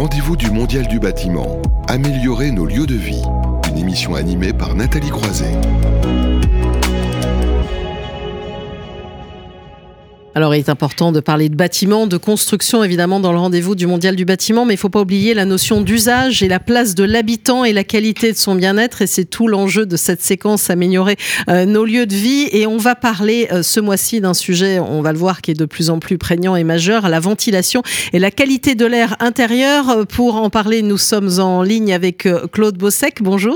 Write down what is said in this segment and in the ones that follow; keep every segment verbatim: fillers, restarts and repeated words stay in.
rendez-vous du Mondial du bâtiment. Améliorer nos lieux de vie. Une émission animée par Nathalie Croiset. Alors, il est important de parler de bâtiment, de construction, évidemment, dans le rendez-vous du Mondial du bâtiment, mais il ne faut pas oublier la notion d'usage et la place de l'habitant et la qualité de son bien-être. Et c'est tout l'enjeu de cette séquence, améliorer euh, nos lieux de vie. Et on va parler euh, ce mois-ci d'un sujet, on va le voir, qui est de plus en plus prégnant et majeur, la ventilation et la qualité de l'air intérieur. Pour en parler, nous sommes en ligne avec euh, Claude Bossec. Bonjour.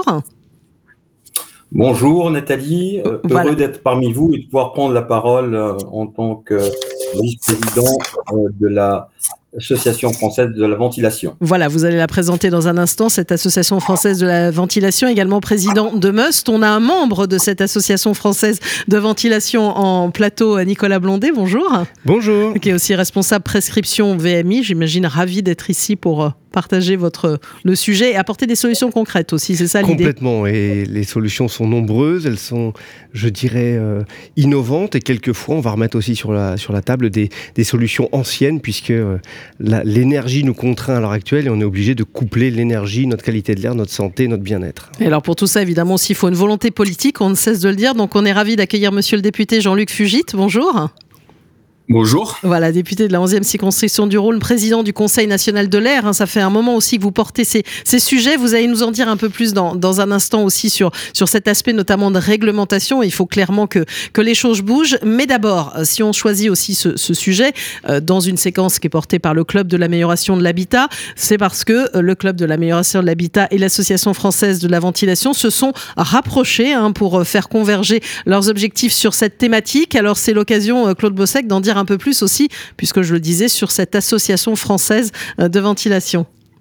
Bonjour Nathalie, euh, voilà. Heureux d'être parmi vous et de pouvoir prendre la parole euh, en tant que vice-président euh, de l'Association française de la ventilation. Voilà, vous allez la présenter dans un instant, cette Association française de la ventilation, également président de Must. On a un membre de cette Association française de ventilation en plateau, Nicolas Blondet, bonjour. Bonjour. Qui est aussi responsable prescription V M I, j'imagine ravi d'être ici pour partager votre, le sujet et apporter des solutions concrètes aussi, c'est ça l'idée ? Complètement, et les solutions sont nombreuses, elles sont, je dirais, euh, innovantes, et quelquefois on va remettre aussi sur la, sur la table des, des solutions anciennes, puisque euh, la, l'énergie nous contraint à l'heure actuelle et on est obligé de coupler l'énergie, notre qualité de l'air, notre santé, notre bien-être. Et alors pour tout ça, évidemment, aussi, il faut une volonté politique, on ne cesse de le dire, donc on est ravis d'accueillir monsieur le député Jean-Luc Fugit, bonjour. Bonjour. Voilà, député de la onzième circonscription du Rhône, président du Conseil national de l'air. Hein, ça fait un moment aussi que vous portez ces, ces sujets. Vous allez nous en dire un peu plus dans, dans un instant aussi sur, sur cet aspect notamment de réglementation. Il faut clairement que, que les choses bougent. Mais d'abord, si on choisit aussi ce, ce sujet euh, dans une séquence qui est portée par le Club de l'amélioration de l'habitat, c'est parce que euh, le Club de l'amélioration de l'habitat et l'Association française de la ventilation se sont rapprochés hein, pour faire converger leurs objectifs sur cette thématique. Alors c'est l'occasion, euh, Claude Bossec, d'en dire un peu plus aussi, puisque je le disais, sur cette association française de ventilation.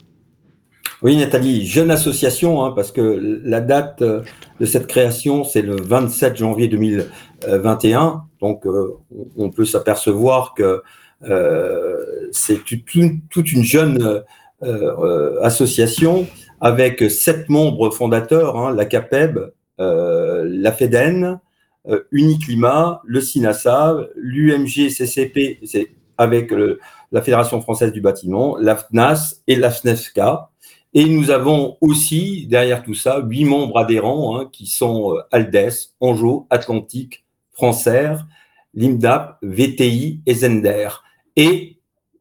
Oui Nathalie, jeune association, hein, parce que la date de cette création, c'est le vingt-sept janvier deux mille vingt et un, donc euh, on peut s'apercevoir que euh, c'est toute une, toute une jeune euh, association avec sept membres fondateurs, hein, la CAPEB, euh, la FEDEN, Euh, Uniclimat, le SINASA, l'U M G C C P, c'est avec le, la Fédération française du bâtiment, la F N A S et la FNEFCA. Et nous avons aussi, derrière tout ça, huit membres adhérents hein, qui sont euh, ALDES, Anjou, Atlantique, Francaire, l'IMDAP, V T I et Zender. Et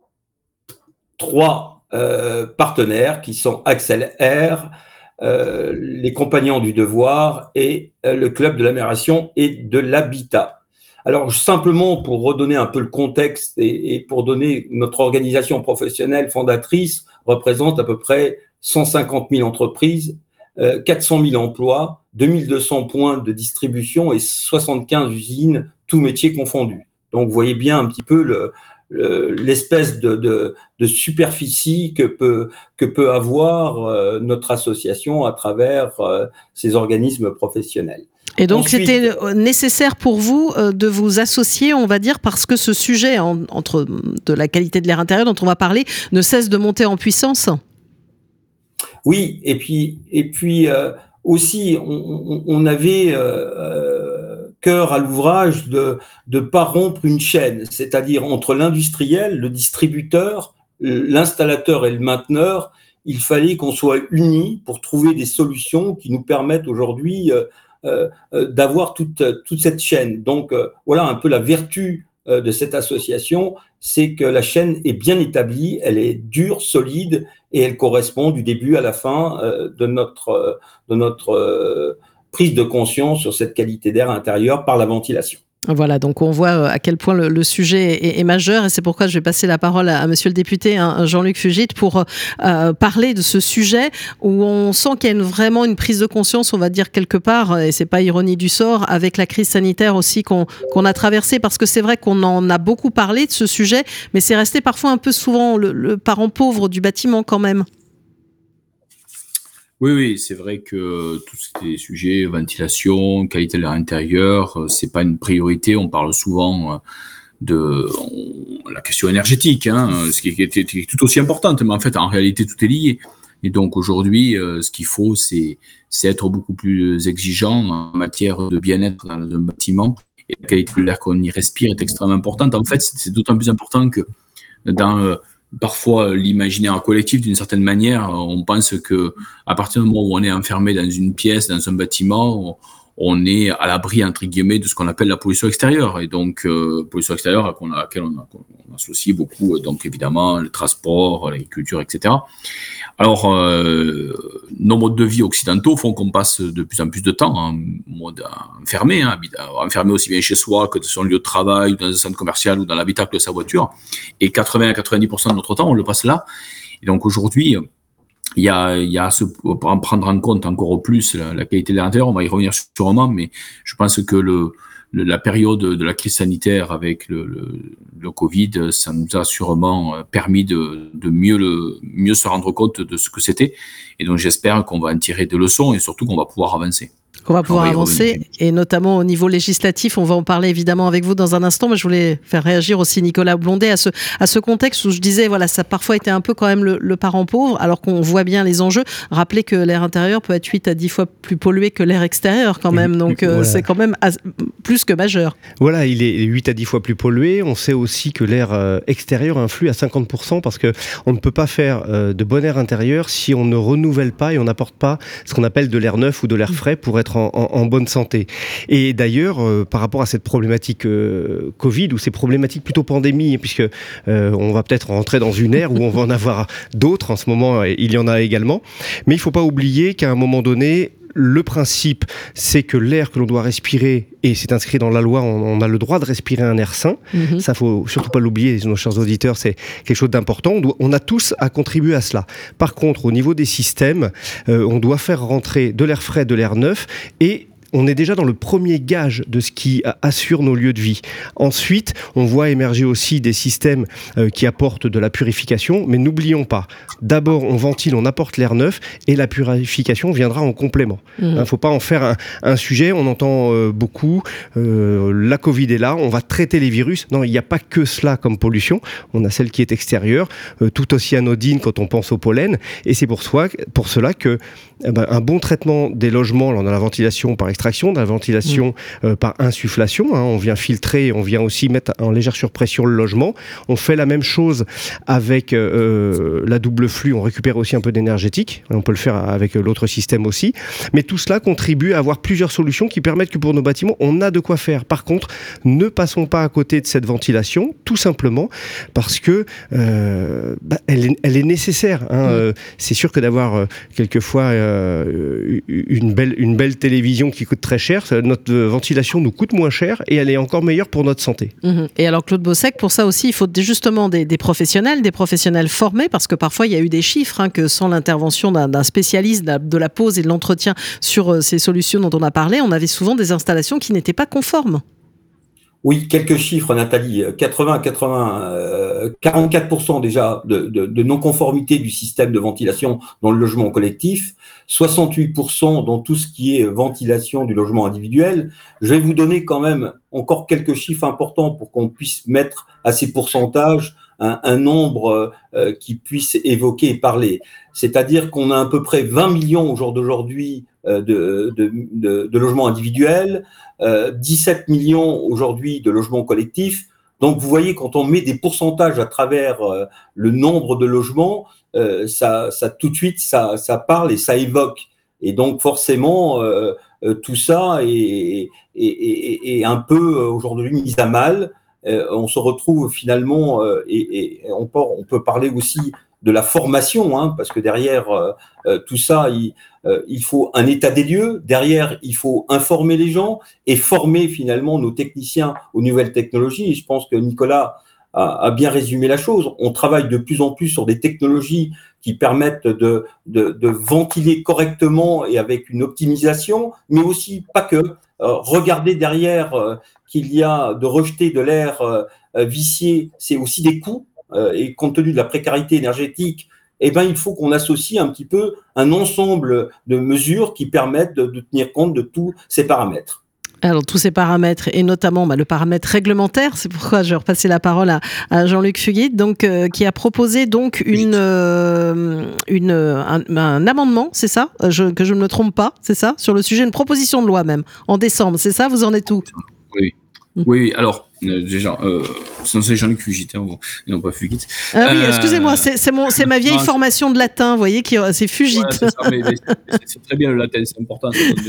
trois euh, partenaires qui sont Axel R, Euh, les Compagnons du Devoir et euh, le Club de l'amélioration et de l'habitat. Alors, simplement pour redonner un peu le contexte et, et pour donner notre organisation professionnelle fondatrice représente à peu près cent cinquante mille entreprises, euh, quatre cent mille emplois, deux mille deux cents points de distribution et soixante-quinze usines, tous métiers confondus. Donc, vous voyez bien un petit peu le l'espèce de, de, de superficie que peut, que peut avoir euh, notre association à travers euh, ces organismes professionnels. Et donc, Ensuite, c'était nécessaire pour vous euh, de vous associer, on va dire, parce que ce sujet en, entre, de la qualité de l'air intérieur dont on va parler ne cesse de monter en puissance. Oui, et puis, et puis euh, aussi, on, on avait euh, cœur à l'ouvrage de ne pas rompre une chaîne, c'est-à-dire entre l'industriel, le distributeur, l'installateur et le mainteneur, il fallait qu'on soit unis pour trouver des solutions qui nous permettent aujourd'hui euh, euh, d'avoir toute, toute cette chaîne. Donc euh, voilà un peu la vertu euh, de cette association, c'est que la chaîne est bien établie, elle est dure, solide et elle correspond du début à la fin euh, de notre, euh, de notre euh, prise de conscience sur cette qualité d'air intérieur par la ventilation. Voilà, donc on voit à quel point le, le sujet est, est majeur et c'est pourquoi je vais passer la parole à, à monsieur le député hein, Jean-Luc Fugit pour euh, parler de ce sujet où on sent qu'il y a une, vraiment une prise de conscience, on va dire quelque part, et c'est pas ironie du sort, avec la crise sanitaire aussi qu'on, qu'on a traversée, parce que c'est vrai qu'on en a beaucoup parlé de ce sujet, mais c'est resté parfois un peu souvent le, le parent pauvre du bâtiment quand même. Oui, oui, c'est vrai que tous ces sujets, ventilation, qualité de l'air intérieur, c'est pas une priorité. On parle souvent de on, la question énergétique, hein, ce qui est, qui est tout aussi importante, mais en fait, en réalité, tout est lié. Et donc aujourd'hui, euh, ce qu'il faut, c'est, c'est être beaucoup plus exigeant en matière de bien-être dans un bâtiment. Et la qualité de l'air qu'on y respire est extrêmement importante. En fait, c'est, c'est d'autant plus important que dans euh, parfois l'imaginaire collectif d'une certaine manière. On pense que à partir du moment où on est enfermé dans une pièce, dans un bâtiment, on, on est à l'abri entre guillemets de ce qu'on appelle la pollution extérieure. Et donc euh, pollution extérieure à laquelle on, a, on associe beaucoup, donc évidemment le transport, l'agriculture, et cetera. Alors, euh, nos modes de vie occidentaux font qu'on passe de plus en plus de temps en mode enfermé, hein, enfermé aussi bien chez soi que dans son lieu de travail, dans un centre commercial ou dans l'habitacle de sa voiture. Et quatre-vingts à quatre-vingt-dix pour cent de notre temps, on le passe là. Et donc aujourd'hui, il y a, il y a à se, à prendre en compte encore plus la, la qualité de l'air intérieur. On va y revenir sûrement, mais je pense que le, le la période de la crise sanitaire avec le, le, le Covid, ça nous a sûrement permis de, de mieux, le, mieux se rendre compte de ce que c'était. Et donc j'espère qu'on va en tirer des leçons et surtout qu'on va pouvoir avancer. Qu'on va pouvoir avancer, et notamment au niveau législatif. On va en parler évidemment avec vous dans un instant, mais je voulais faire réagir aussi Nicolas Blondet à ce, à ce contexte où je disais, voilà, ça a parfois été un peu quand même le, le parent pauvre, alors qu'on voit bien les enjeux. Rappelez que l'air intérieur peut être huit à dix fois plus pollué que l'air extérieur quand même, donc voilà. euh, c'est quand même as, plus que majeur. Voilà, il est huit à dix fois plus pollué. On sait aussi que l'air euh, extérieur influe à cinquante pour cent parce qu'on ne peut pas faire euh, de bon air intérieur si on ne renouvelle pas et on n'apporte pas ce qu'on appelle de l'air neuf ou de l'air frais pour être En, en, en bonne santé. Et d'ailleurs, euh, par rapport à cette problématique euh, Covid, ou ces problématiques plutôt pandémie, puisque euh, on va peut-être rentrer dans une ère où on va en avoir d'autres, en ce moment il y en a également, mais il ne faut pas oublier qu'à un moment donné, le principe, c'est que l'air que l'on doit respirer, et c'est inscrit dans la loi, on, on a le droit de respirer un air sain. Mmh. Ça, faut surtout pas l'oublier, nos chers auditeurs, c'est quelque chose d'important. On, doit, on a tous à contribuer à cela. Par contre, au niveau des systèmes, euh, on doit faire rentrer de l'air frais, de l'air neuf, et on est déjà dans le premier gage de ce qui assure nos lieux de vie. Ensuite, on voit émerger aussi des systèmes euh, qui apportent de la purification, mais n'oublions pas, d'abord on ventile, on apporte l'air neuf, et la purification viendra en complément. Il mmh. ne faut pas en faire un, un sujet, on entend euh, beaucoup, euh, la Covid est là, on va traiter les virus. Non, il n'y a pas que cela comme pollution, on a celle qui est extérieure, euh, tout aussi anodine quand on pense au pollen, et c'est pour, soi, pour cela que eh ben, un bon traitement des logements, là on a la ventilation par extraction, de la ventilation mmh. euh, par insufflation, hein, on vient filtrer, on vient aussi mettre en légère surpression le logement. On fait la même chose avec euh, la double flux, on récupère aussi un peu d'énergétique, on peut le faire avec l'autre système aussi, mais tout cela contribue à avoir plusieurs solutions qui permettent que pour nos bâtiments, on a de quoi faire. Par contre, ne passons pas à côté de cette ventilation, tout simplement parce que euh, bah, elle, est, elle est nécessaire. Hein. Mmh. Euh, c'est sûr que d'avoir euh, quelquefois euh, une, belle, une belle télévision qui coûte très cher, notre ventilation nous coûte moins cher et elle est encore meilleure pour notre santé. Mmh. Et alors Claude Bossec, pour ça aussi, il faut justement des, des professionnels, des professionnels formés, parce que parfois il y a eu des chiffres hein, que sans l'intervention d'un, d'un spécialiste de la, de la pose et de l'entretien sur euh, ces solutions dont on a parlé, on avait souvent des installations qui n'étaient pas conformes. Oui, quelques chiffres, Nathalie. quatre-vingts, quatre-vingts, euh, quarante-quatre pour cent déjà de, de, de non-conformité du système de ventilation dans le logement collectif, soixante-huit pour cent dans tout ce qui est ventilation du logement individuel. Je vais vous donner quand même encore quelques chiffres importants pour qu'on puisse mettre à ces pourcentages un, un nombre euh, qui puisse évoquer et parler. C'est-à-dire qu'on a à peu près vingt millions au jour d'aujourd'hui euh, de, de, de, de logements individuels, euh, dix-sept millions aujourd'hui de logements collectifs. Donc, vous voyez, quand on met des pourcentages à travers euh, le nombre de logements, euh, ça, ça tout de suite, ça, ça parle et ça évoque. Et donc, forcément, euh, euh, tout ça est, est, est, est un peu aujourd'hui mis à mal. Euh, on se retrouve finalement, euh, et, et on, peut, on peut parler aussi de la formation, hein, parce que derrière euh, euh, tout ça, il, euh, il faut un état des lieux. Derrière, il faut informer les gens et former finalement nos techniciens aux nouvelles technologies. Et je pense que Nicolas a, a bien résumé la chose. On travaille de plus en plus sur des technologies qui permettent de, de, de ventiler correctement et avec une optimisation, mais aussi pas que. Euh, regardez derrière euh, qu'il y a de rejeter de l'air euh, vicié, c'est aussi des coûts. Euh, et compte tenu de la précarité énergétique, eh ben, il faut qu'on associe un petit peu un ensemble de mesures qui permettent de, de tenir compte de tous ces paramètres. Alors, tous ces paramètres, et notamment bah, le paramètre réglementaire, c'est pourquoi je vais repasser la parole à, à Jean-Luc Fuguet, donc, euh, qui a proposé donc une, euh, une, un, un amendement, c'est ça je, que je ne me trompe pas, c'est ça sur le sujet, une proposition de loi même, en décembre, c'est ça? Vous en êtes où? Oui. Oui, alors, euh, déjà, euh, c'est Jean-Luc Fugit, hein, et non pas Fugit. Ah oui, excusez-moi, c'est, c'est, mon, c'est ma vieille non, formation de latin, vous voyez, qui, c'est Fugit. Voilà, c'est, ça, mais, mais c'est, c'est très bien le latin, c'est important.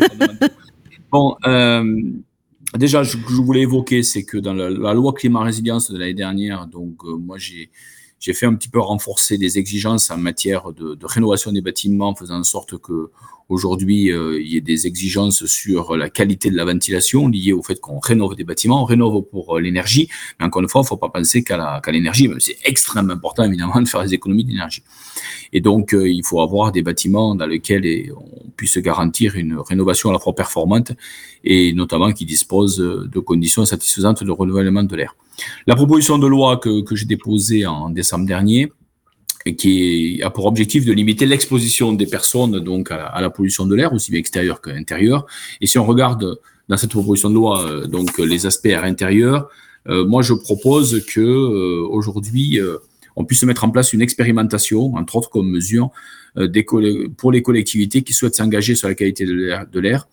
Bon, euh, déjà, je, je voulais évoquer, c'est que dans la, la loi climat-résilience de l'année dernière, donc euh, moi j'ai, j'ai fait un petit peu renforcer des exigences en matière de, de rénovation des bâtiments, en faisant en sorte que aujourd'hui euh, il y ait des exigences sur la qualité de la ventilation liées au fait qu'on rénove des bâtiments, on rénove pour euh, l'énergie, mais encore une fois, il ne faut pas penser qu'à, la, qu'à l'énergie, c'est extrêmement important évidemment de faire des économies d'énergie. Et donc, euh, il faut avoir des bâtiments dans lesquels et, on puisse garantir une rénovation à la fois performante et notamment qui disposent de conditions satisfaisantes de renouvellement de l'air. La proposition de loi que, que j'ai déposée en décembre dernier, et qui a pour objectif de limiter l'exposition des personnes donc à la, à la pollution de l'air, aussi bien extérieure qu'intérieure. Et si on regarde dans cette proposition de loi euh, donc les aspects air intérieur, euh, moi je propose que euh, aujourd'hui euh, on puisse mettre en place une expérimentation, entre autres comme mesure, euh, des coll- pour les collectivités qui souhaitent s'engager sur la qualité de l'air, de l'air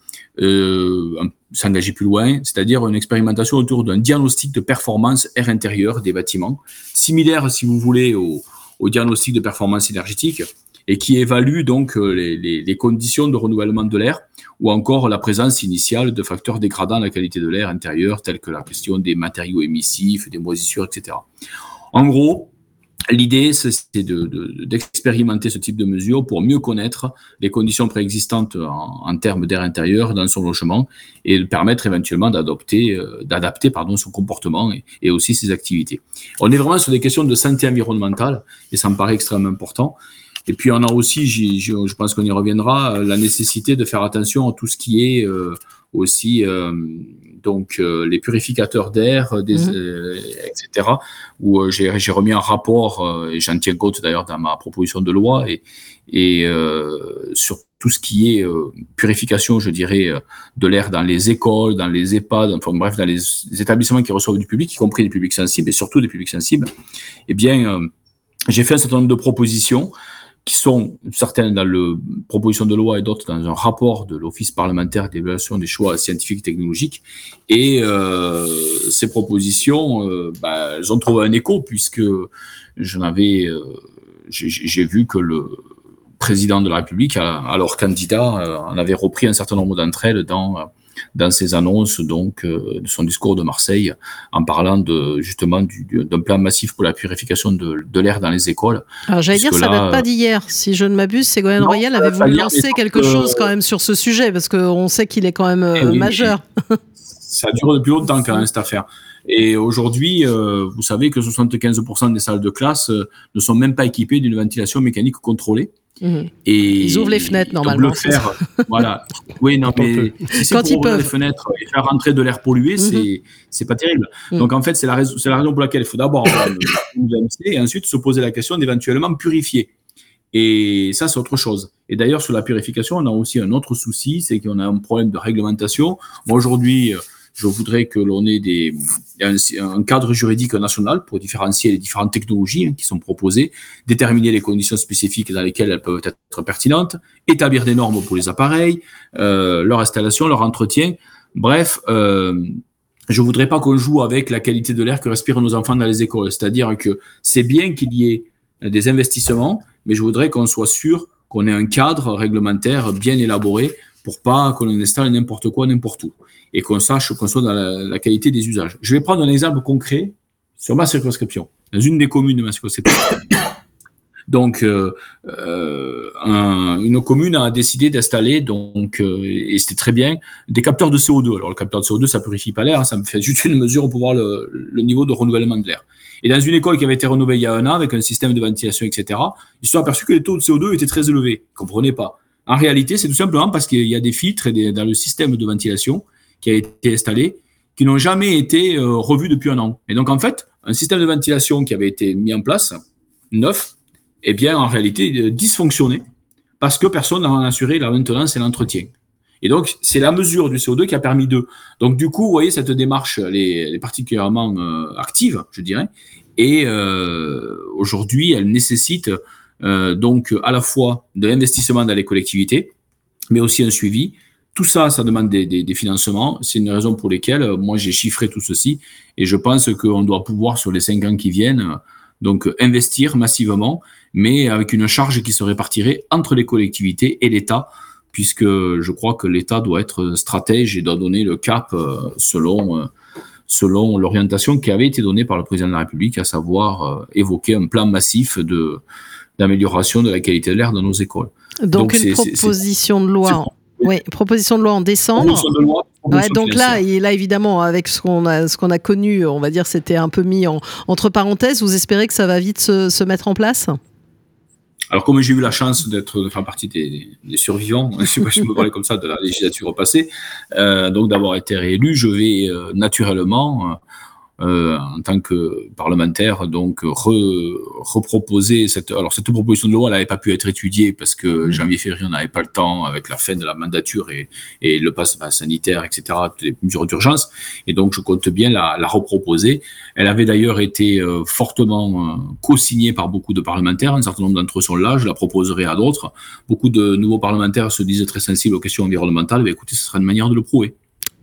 euh, s'engager plus loin, c'est-à-dire une expérimentation autour d'un diagnostic de performance air intérieur des bâtiments, similaire, si vous voulez, au, au diagnostic de performance énergétique, et qui évalue donc les, les, les conditions de renouvellement de l'air, ou encore la présence initiale de facteurs dégradant la qualité de l'air intérieur, tels que la question des matériaux émissifs, des moisissures, et cetera. En gros, l'idée, c'est de, de, d'expérimenter ce type de mesures pour mieux connaître les conditions préexistantes en, en termes d'air intérieur dans son logement et permettre éventuellement d'adopter, euh, d'adapter pardon, son comportement et, et aussi ses activités. On est vraiment sur des questions de santé environnementale et ça me paraît extrêmement important. Et puis, on a aussi, j'y, je, je pense qu'on y reviendra, la nécessité de faire attention à tout ce qui est euh, aussi euh, donc euh, les purificateurs d'air, des, mmh. euh, et cetera. Où euh, j'ai, j'ai remis un rapport, euh, et j'en tiens compte d'ailleurs dans ma proposition de loi, et, et euh, sur tout ce qui est euh, purification, je dirais, euh, de l'air dans les écoles, dans les EHPAD, enfin bref, dans les, les établissements qui reçoivent du public, y compris des publics sensibles, et surtout des publics sensibles, eh bien, euh, j'ai fait un certain nombre de propositions qui sont certaines dans la proposition de loi et d'autres dans un rapport de l'Office parlementaire d'évaluation des choix scientifiques et technologiques. Et euh, ces propositions, euh, bah, elles ont trouvé un écho puisque j'en avais, euh, j'ai, j'ai vu que le président de la République, alors candidat, euh, en avait repris un certain nombre d'entre elles dans dans ses annonces donc euh, de son discours de Marseille, en parlant de justement du, d'un plan massif pour la purification de, de l'air dans les écoles. Alors j'allais dire, ça ne date pas d'hier, si je ne m'abuse. Ségolène Royal avait voulu lancer quelque que... chose quand même sur ce sujet, parce qu'on sait qu'il est quand même euh, oui, majeur. Ça dure depuis longtemps quand même cette affaire. Et aujourd'hui, euh, vous savez que soixante-quinze pour cent des salles de classe euh, ne sont même pas équipées d'une ventilation mécanique contrôlée. Mmh. Et ils ouvrent les fenêtres normalement. Le faire, voilà. Oui, non, mais si c'est quand pour ils ouvrir peuvent. les fenêtres et faire rentrer de l'air pollué, mmh. c'est c'est pas terrible. Mmh. Donc en fait, c'est la raison, c'est la raison pour laquelle il faut d'abord avoir le M C et ensuite se poser la question d'éventuellement purifier. Et ça, c'est autre chose. Et d'ailleurs, sur la purification, on a aussi un autre souci, c'est qu'on a un problème de réglementation. Moi, aujourd'hui, je voudrais que l'on ait des, un, un cadre juridique national pour différencier les différentes technologies hein, qui sont proposées, déterminer les conditions spécifiques dans lesquelles elles peuvent être pertinentes, établir des normes pour les appareils, euh, leur installation, leur entretien. Bref, euh, je voudrais pas qu'on joue avec la qualité de l'air que respirent nos enfants dans les écoles. C'est-à-dire que c'est bien qu'il y ait des investissements, mais je voudrais qu'on soit sûr qu'on ait un cadre réglementaire bien élaboré pour pas qu'on installe n'importe quoi, n'importe où. Et qu'on sache qu'on soit dans la, la qualité des usages. Je vais prendre un exemple concret sur ma circonscription, dans une des communes de ma circonscription. Donc, euh, euh, un, une commune a décidé d'installer, donc, euh, et c'était très bien, des capteurs de C O deux. Alors, le capteur de C O deux, ça purifie pas l'air, hein, ça me fait juste une mesure pour voir le, le niveau de renouvellement de l'air. Et dans une école qui avait été rénovée il y a un an, avec un système de ventilation, et cetera, ils se sont aperçus que les taux de C O deux étaient très élevés. Ils comprenaient pas. En réalité, c'est tout simplement parce qu'il y a des filtres et des, dans le système de ventilation qui a été installé, qui n'ont jamais été euh, revus depuis un an. Et donc, en fait, un système de ventilation qui avait été mis en place, neuf, eh bien, en réalité, euh, dysfonctionnait parce que personne n'a assuré la maintenance et l'entretien. Et donc, c'est la mesure du C O deux qui a permis d'eux. Donc, du coup, vous voyez, cette démarche, elle est, elle est particulièrement euh, active, je dirais. Et euh, aujourd'hui, elle nécessite euh, donc à la fois de l'investissement dans les collectivités, mais aussi un suivi, tout ça, ça demande des, des, des financements. C'est une raison pour lesquelles moi j'ai chiffré tout ceci et je pense qu'on doit pouvoir sur les cinq ans qui viennent donc investir massivement, mais avec une charge qui se répartirait entre les collectivités et l'État, puisque je crois que l'État doit être stratège et doit donner le cap selon selon l'orientation qui avait été donnée par le président de la République, à savoir évoquer un plan massif de d'amélioration de la qualité de l'air dans nos écoles. Donc, donc une c'est, proposition c'est, de loi. En... Oui, proposition de loi en décembre. Proposition de loi, proposition ouais, donc là, et là, évidemment, avec ce qu'on a, ce qu'on a connu, on va dire, c'était un peu mis en, entre parenthèses. Vous espérez que ça va vite se, se mettre en place ? Alors, comme j'ai eu la chance d'être, de faire partie des, des survivants, je ne sais pas si je peux parler comme ça, de la législature passée, euh, donc d'avoir été réélu, je vais euh, naturellement, euh, en tant que parlementaire, donc re, reproposer cette. Alors, cette proposition de loi, elle n'avait pas pu être étudiée parce que janvier-février, on n'avait pas le temps avec la fin de la mandature et, et le pass sanitaire, et cetera, toutes les mesures d'urgence. Et donc, je compte bien la, la reproposer. Elle avait d'ailleurs été euh, fortement euh, co-signée par beaucoup de parlementaires. Un certain nombre d'entre eux sont là. Je la proposerai à d'autres. Beaucoup de nouveaux parlementaires se disent très sensibles aux questions environnementales. Mais écoutez, ce sera une manière de le prouver.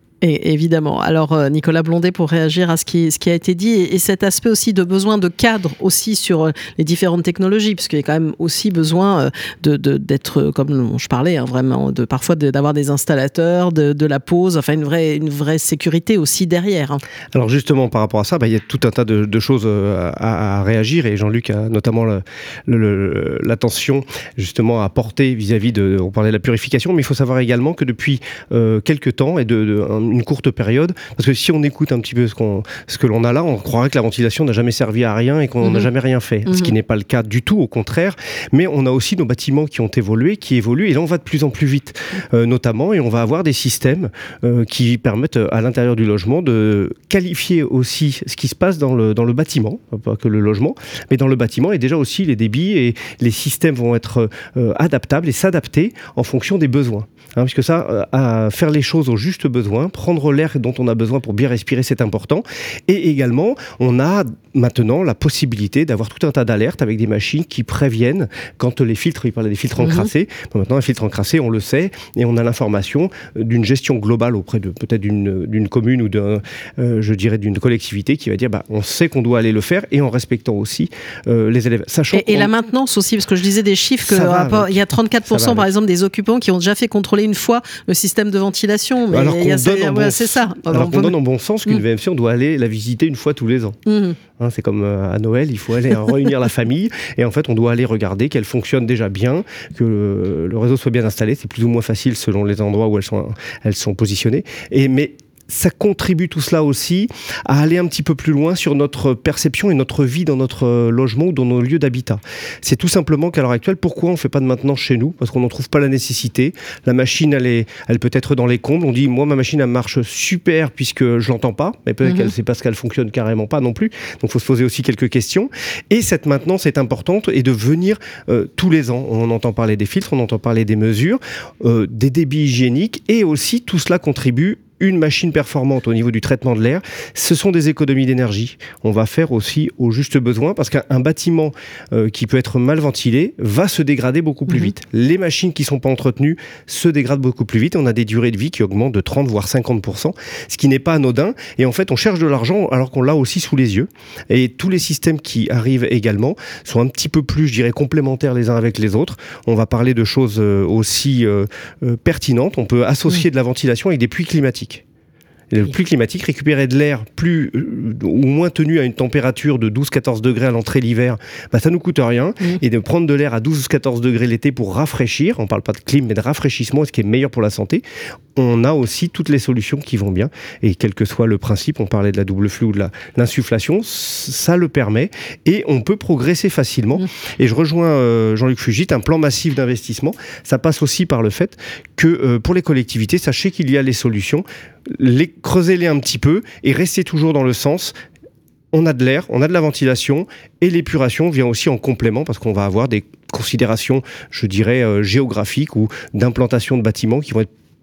Et évidemment. Alors, Nicolas Blondet, pour réagir à ce qui, ce qui a été dit, et, et cet aspect aussi de besoin de cadre aussi sur les différentes technologies, parce qu'il y a quand même aussi besoin de, de, d'être, comme je parlais, hein, vraiment, de, parfois de, d'avoir des installateurs, de, de la pose, enfin une vraie, une vraie sécurité aussi derrière. Hein. Alors justement, par rapport à ça, bah, il y a tout un tas de, de choses à, à réagir, et Jean-Luc a notamment le, le, le, l'attention justement à porter vis-à-vis de, on parlait de la purification, mais il faut savoir également que depuis euh, quelques temps, et de, de un, une courte période, parce que si on écoute un petit peu ce, qu'on, ce que l'on a là, on croirait que la ventilation n'a jamais servi à rien et qu'on n'a mmh. jamais rien fait, mmh. ce qui n'est pas le cas du tout, au contraire, mais on a aussi nos bâtiments qui ont évolué, qui évoluent, et là on va de plus en plus vite, euh, notamment, et on va avoir des systèmes euh, qui permettent à l'intérieur du logement de qualifier aussi ce qui se passe dans le, dans le bâtiment, pas que le logement, mais dans le bâtiment, et déjà aussi les débits et les systèmes vont être euh, adaptables et s'adapter en fonction des besoins. Hein, puisque ça, euh, à faire les choses au juste besoin, prendre l'air dont on a besoin pour bien respirer, c'est important. Et également, on a maintenant la possibilité d'avoir tout un tas d'alertes avec des machines qui préviennent quand les filtres, il parlait des filtres encrassés, mmh. bon, maintenant un filtre encrassé, on le sait, et on a l'information d'une gestion globale auprès de peut-être d'une, d'une commune ou d'un, euh, je dirais d'une collectivité qui va dire, bah, on sait qu'on doit aller le faire et en respectant aussi euh, les élèves. Sachant et, et la maintenance aussi, parce que je disais des chiffres, que rapport, il y a trente-quatre pour cent par exemple des occupants qui ont déjà fait contrôler une fois le système de ventilation. Mais alors qu'on y a, donne, en ouais, bon, c'est ça. Alors on qu'on peut... donne en bon sens qu'une mmh. V M C, on doit aller la visiter une fois tous les ans. Mmh. Hein, c'est comme euh, à Noël, il faut aller réunir la famille et en fait on doit aller regarder qu'elle fonctionne déjà bien, que le, le réseau soit bien installé. C'est plus ou moins facile selon les endroits où elles sont, elles sont positionnées. Et, mais ça contribue tout cela aussi à aller un petit peu plus loin sur notre perception et notre vie dans notre logement ou dans nos lieux d'habitat. C'est tout simplement qu'à l'heure actuelle, pourquoi on ne fait pas de maintenance chez nous ? Parce qu'on n'en trouve pas la nécessité. La machine, elle, est, elle peut être dans les combles. On dit, moi, ma machine, elle marche super puisque je l'entends pas. Mais peut-être mmh. qu'elle, c'est parce qu'elle fonctionne carrément pas non plus. Donc, il faut se poser aussi quelques questions. Et cette maintenance est importante et de venir euh, tous les ans. On entend parler des filtres, on entend parler des mesures, euh, des débits hygiéniques et aussi tout cela contribue une machine performante au niveau du traitement de l'air, ce sont des économies d'énergie. On va faire aussi au juste besoin parce qu'un bâtiment euh, qui peut être mal ventilé va se dégrader beaucoup plus mmh. vite. Les machines qui ne sont pas entretenues se dégradent beaucoup plus vite et on a des durées de vie qui augmentent de trente voire cinquante pour cent, ce qui n'est pas anodin. Et en fait, on cherche de l'argent alors qu'on l'a aussi sous les yeux. Et tous les systèmes qui arrivent également sont un petit peu plus, je dirais, complémentaires les uns avec les autres. On va parler de choses euh, aussi euh, euh, pertinentes. On peut associer mmh. de la ventilation avec des puits climatiques. Le pluie climatique, récupérer de l'air plus euh, ou moins tenu à une température de douze à quatorze degrés à l'entrée l'hiver, bah, ça ne nous coûte rien. Mmh. Et de prendre de l'air à douze à quatorze degrés l'été pour rafraîchir, on ne parle pas de clim, mais de rafraîchissement, ce qui est meilleur pour la santé, on a aussi toutes les solutions qui vont bien. Et quel que soit le principe, on parlait de la double flux ou de la, l'insufflation, ça le permet et on peut progresser facilement. Mmh. Et je rejoins euh, Jean-Luc Fugit, un plan massif d'investissement, ça passe aussi par le fait que euh, pour les collectivités, sachez qu'il y a les solutions, les creusez-les un petit peu et restez toujours dans le sens. On a de l'air, on a de la ventilation et l'épuration vient aussi en complément parce qu'on va avoir des considérations, je dirais, euh, géographiques ou d'implantation de bâtiments qui vont être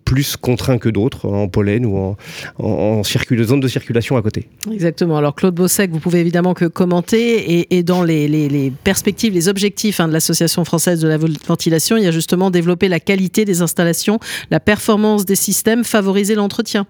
plus contraints que d'autres en pollen ou en, en, en circul- zone de circulation à côté. Exactement. Alors Claude Bossec, vous pouvez évidemment que commenter et, et dans les, les, les perspectives, les objectifs hein, de l'Association française de la ventilation, il y a justement développer la qualité des installations, la performance des systèmes, favoriser l'entretien.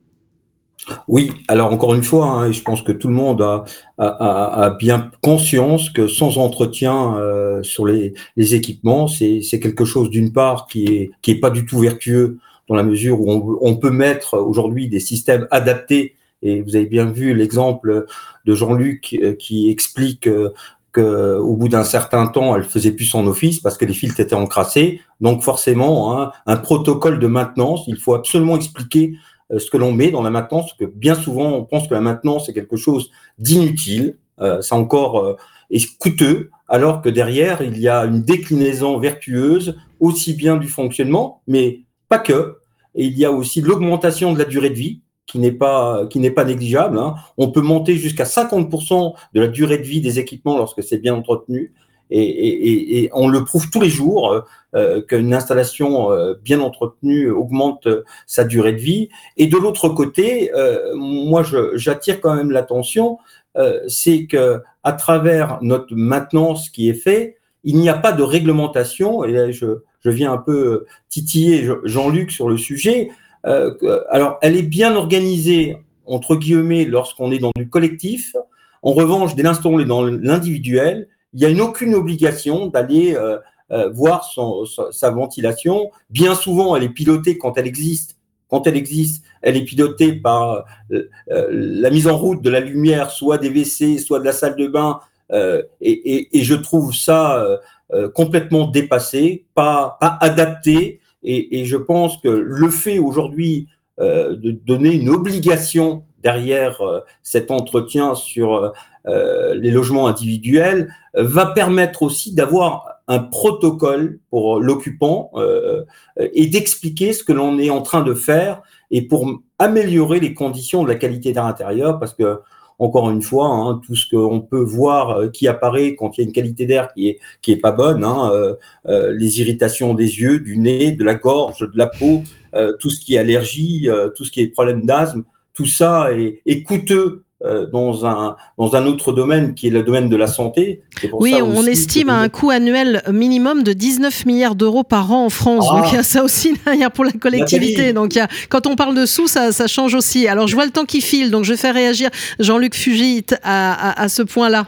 Oui, alors encore une fois, hein, je pense que tout le monde a, a, a, a bien conscience que sans entretien euh, sur les, les équipements, c'est, c'est quelque chose d'une part qui est, qui est pas du tout vertueux dans la mesure où on, on peut mettre aujourd'hui des systèmes adaptés. Et vous avez bien vu l'exemple de Jean-Luc euh, qui explique euh, qu'au bout d'un certain temps, elle faisait plus son office parce que les filtres étaient encrassés. Donc forcément, hein, un protocole de maintenance, il faut absolument expliquer ce que l'on met dans la maintenance, parce que bien souvent, on pense que la maintenance est quelque chose d'inutile, euh, c'est encore euh, est coûteux, alors que derrière, il y a une déclinaison vertueuse, aussi bien du fonctionnement, mais pas que. Et il y a aussi l'augmentation de la durée de vie, qui n'est pas, qui n'est pas négligeable. Hein. On peut monter jusqu'à cinquante pour cent de la durée de vie des équipements lorsque c'est bien entretenu. Et, et, et on le prouve tous les jours euh, qu'une installation euh, bien entretenue augmente euh, sa durée de vie. Et de l'autre côté, euh, moi, je, j'attire quand même l'attention, euh, c'est que à travers notre maintenance qui est fait, il n'y a pas de réglementation. Et là, je, je viens un peu titiller Jean-Luc sur le sujet. Euh, alors, elle est bien organisée entre guillemets lorsqu'on est dans du collectif. En revanche, dès l'instant où on est dans l'individuel, il n'y a une, aucune obligation d'aller euh, euh, voir son, sa, sa ventilation. Bien souvent, elle est pilotée quand elle existe. Quand elle existe, elle est pilotée par euh, euh, la mise en route de la lumière, soit des W C, soit de la salle de bain. Euh, et, et, et je trouve ça euh, complètement dépassé, pas, pas adapté. Et, et je pense que le fait aujourd'hui euh, de donner une obligation derrière euh, cet entretien sur euh, les logements individuels va permettre aussi d'avoir un protocole pour l'occupant euh, et d'expliquer ce que l'on est en train de faire et pour améliorer les conditions de la qualité d'air intérieur, parce que encore une fois, hein, tout ce qu'on peut voir euh, qui apparaît quand il y a une qualité d'air qui est qui est pas bonne, hein, euh, euh, les irritations des yeux, du nez, de la gorge, de la peau, euh, tout ce qui est allergie, euh, tout ce qui est problème d'asthme, tout ça est, est coûteux euh, dans un dans un autre domaine qui est le domaine de la santé. Oui, on estime à un coût annuel minimum de dix-neuf milliards d'euros par an en France. Ah. Donc il y a ça aussi derrière pour la collectivité. Donc il y a, quand on parle de sous, ça, ça change aussi. Alors je vois le temps qui file, donc je vais faire réagir Jean-Luc Fugit à, à, à ce point-là.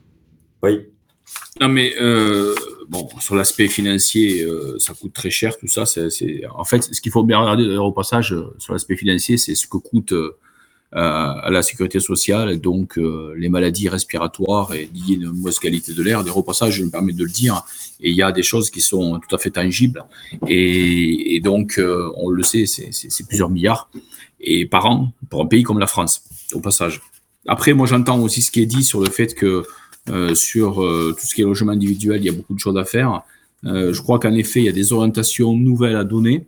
Oui. Non mais euh, bon, sur l'aspect financier, euh, ça coûte très cher tout ça. C'est, c'est... En fait, ce qu'il faut bien regarder d'ailleurs au passage euh, sur l'aspect financier, c'est ce que coûte euh, à la sécurité sociale, donc euh, les maladies respiratoires et liées à une mauvaise qualité de l'air. Des repassages, je me permets de le dire, et il y a des choses qui sont tout à fait tangibles, et, et donc euh, on le sait, c'est, c'est, c'est plusieurs milliards et par an pour un pays comme la France, au passage. Après, moi j'entends aussi ce qui est dit sur le fait que euh, sur euh, tout ce qui est logement individuel, il y a beaucoup de choses à faire. Euh, je crois qu'en effet, il y a des orientations nouvelles à donner.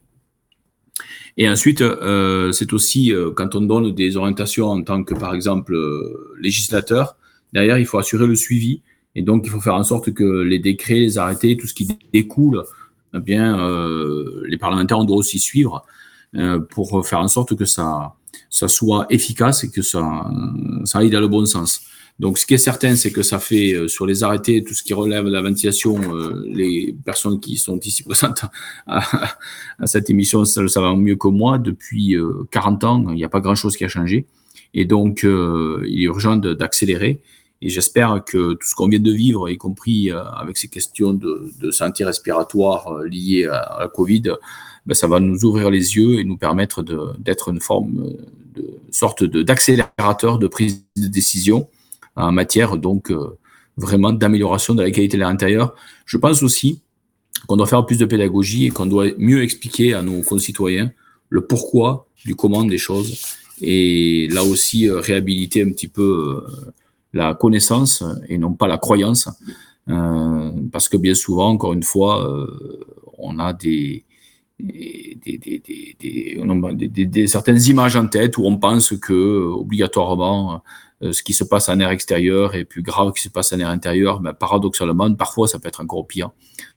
Et ensuite, euh, c'est aussi euh, quand on donne des orientations en tant que, par exemple, euh, législateur, derrière, il faut assurer le suivi. Et donc, il faut faire en sorte que les décrets, les arrêtés, tout ce qui découle, eh bien, euh, les parlementaires, on doit aussi suivre euh, pour faire en sorte que ça, ça soit efficace et que ça, ça aille dans le bon sens. Donc, ce qui est certain, c'est que ça fait, euh, sur les arrêtés, tout ce qui relève de la ventilation, euh, les personnes qui sont ici présentes à, à cette émission, ça le savent mieux que moi. Depuis euh, quarante ans, il n'y a pas grand-chose qui a changé. Et donc, euh, il est urgent de, d'accélérer. Et j'espère que tout ce qu'on vient de vivre, y compris euh, avec ces questions de, de santé respiratoire euh, liées à, à la Covid, ben, ça va nous ouvrir les yeux et nous permettre de, d'être une forme de sorte de, d'accélérateur de prise de décision en matière donc euh, vraiment d'amélioration de la qualité de l'air intérieur. Je pense aussi qu'on doit faire plus de pédagogie et qu'on doit mieux expliquer à nos concitoyens le pourquoi du comment des choses, et là aussi euh, réhabiliter un petit peu euh, la connaissance et non pas la croyance, euh, parce que bien souvent, encore une fois, euh, on a des Des, des, des, des, des, des, certaines images en tête où on pense que obligatoirement euh, ce qui se passe en air extérieur est plus grave que ce qui se passe en air intérieur. Mais paradoxalement, parfois ça peut être encore pire.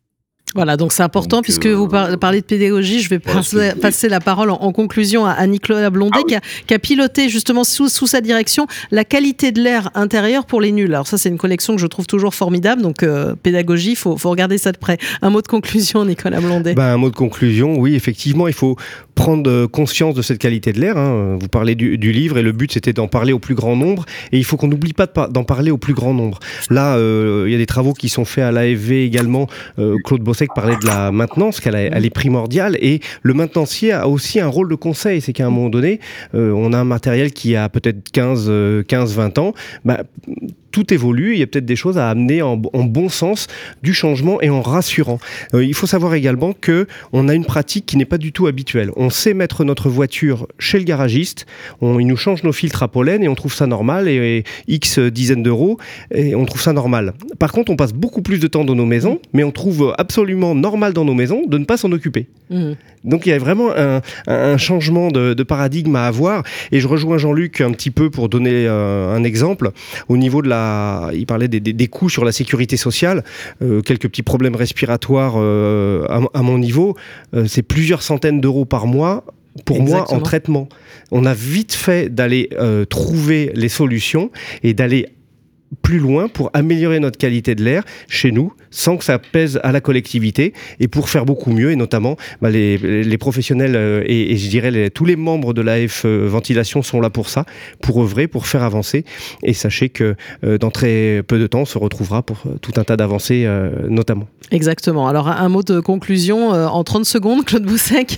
Voilà, donc c'est important donc, puisque euh, vous parlez de pédagogie. Je vais voilà, passer, passer la parole en, en conclusion à, à Nicolas Blondet ah, oui. qui, a, qui a piloté justement sous, sous sa direction la qualité de l'air intérieur pour les nuls. Alors ça, c'est une collection que je trouve toujours formidable. Donc euh, pédagogie, il faut, faut regarder ça de près. Un mot de conclusion, Nicolas Blondet. Ben, un mot de conclusion, oui, effectivement, il faut prendre conscience de cette qualité de l'air. Hein. Vous parlez du, du livre et le but, c'était d'en parler au plus grand nombre. Et il faut qu'on n'oublie pas de, d'en parler au plus grand nombre. Là, euh, il y a des travaux qui sont faits à l'A F V également. Euh, Claude Bossec parlait de la maintenance, qu'elle a, elle est primordiale. Et le maintenancier a aussi un rôle de conseil. C'est qu'à un moment donné, euh, on a un matériel qui a peut-être quinze, vingt ans. Bah, tout évolue, il y a peut-être des choses à amener en, en bon sens du changement et en rassurant. Euh, il faut savoir également qu'on a une pratique qui n'est pas du tout habituelle. On sait mettre notre voiture chez le garagiste, on, il nous change nos filtres à pollen et on trouve ça normal, et, et X dizaines d'euros, et on trouve ça normal. Par contre, on passe beaucoup plus de temps dans nos maisons, mais on trouve absolument normal dans nos maisons de ne pas s'en occuper. Mmh. Donc il y a vraiment un, un changement de, de paradigme à avoir, et je rejoins Jean-Luc un petit peu pour donner euh, un exemple. Au niveau de la il parlait des, des, des coûts sur la sécurité sociale, euh, quelques petits problèmes respiratoires euh, à, à mon niveau, euh, c'est plusieurs centaines d'euros par mois pour Exactement. moi en traitement. On a vite fait d'aller euh, trouver les solutions et d'aller plus loin pour améliorer notre qualité de l'air chez nous, sans que ça pèse à la collectivité, et pour faire beaucoup mieux, et notamment bah, les, les professionnels euh, et, et je dirais les, tous les membres de l'A F Ventilation sont là pour ça, pour œuvrer, pour faire avancer, et sachez que euh, dans très peu de temps on se retrouvera pour euh, tout un tas d'avancées euh, notamment. Exactement. Alors un mot de conclusion euh, en trente secondes, Claude Bossec.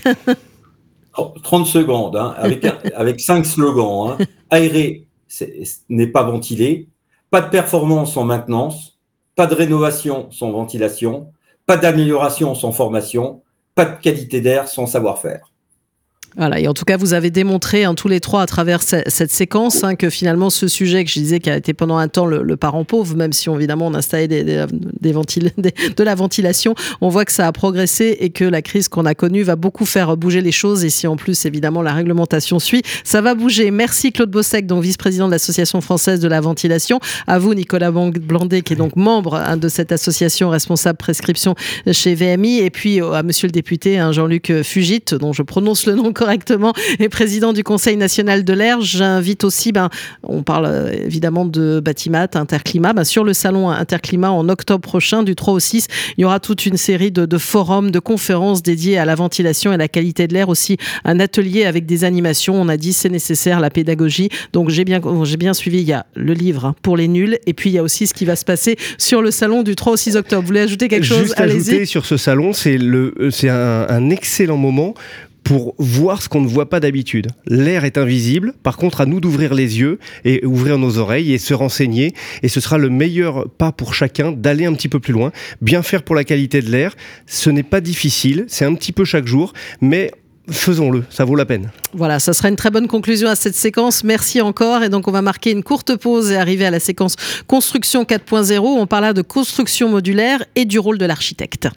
trente secondes, hein, avec, un, avec cinq slogans. Hein. Aérer c'est, n'est pas ventilé. Pas de performance sans maintenance, pas de rénovation sans ventilation, pas d'amélioration sans formation, pas de qualité d'air sans savoir-faire. Voilà, et en tout cas, vous avez démontré hein, tous les trois à travers ce, cette séquence hein, que finalement ce sujet que je disais qui a été pendant un temps le, le parent pauvre, même si évidemment on installait des, des, des ventil, des, de la ventilation, on voit que ça a progressé et que la crise qu'on a connue va beaucoup faire bouger les choses, et si en plus évidemment la réglementation suit, ça va bouger. Merci Claude Bossec, donc vice-président de l'Association française de la ventilation. À vous Nicolas Blondet, qui est donc membre hein, de cette association, responsable prescription chez V M I, et puis à monsieur le député hein, Jean-Luc Fugit, dont je prononce le nom correctement, et président du Conseil national de l'air. J'invite aussi, ben, on parle euh, évidemment de Batimat, Interclimat, ben, sur le salon Interclimat en octobre prochain, du trois au six, il y aura toute une série de, de forums, de conférences dédiées à la ventilation et à la qualité de l'air, aussi un atelier avec des animations. On a dit c'est nécessaire, la pédagogie. Donc j'ai bien, j'ai bien suivi, il y a le livre hein, pour les nuls, et puis il y a aussi ce qui va se passer sur le salon du trois au six octobre. Vous voulez ajouter quelque chose? Juste Allez-y. Ajouter sur ce salon, c'est, le, c'est un, un excellent moment pour voir ce qu'on ne voit pas d'habitude. L'air est invisible, par contre à nous d'ouvrir les yeux et ouvrir nos oreilles et se renseigner, et ce sera le meilleur pas pour chacun d'aller un petit peu plus loin, bien faire pour la qualité de l'air. Ce n'est pas difficile, c'est un petit peu chaque jour, mais faisons-le, ça vaut la peine. Voilà, ça sera une très bonne conclusion à cette séquence. Merci encore. Et donc, on va marquer une courte pause et arriver à la séquence construction quatre point zéro. On parlera de construction modulaire et du rôle de l'architecte.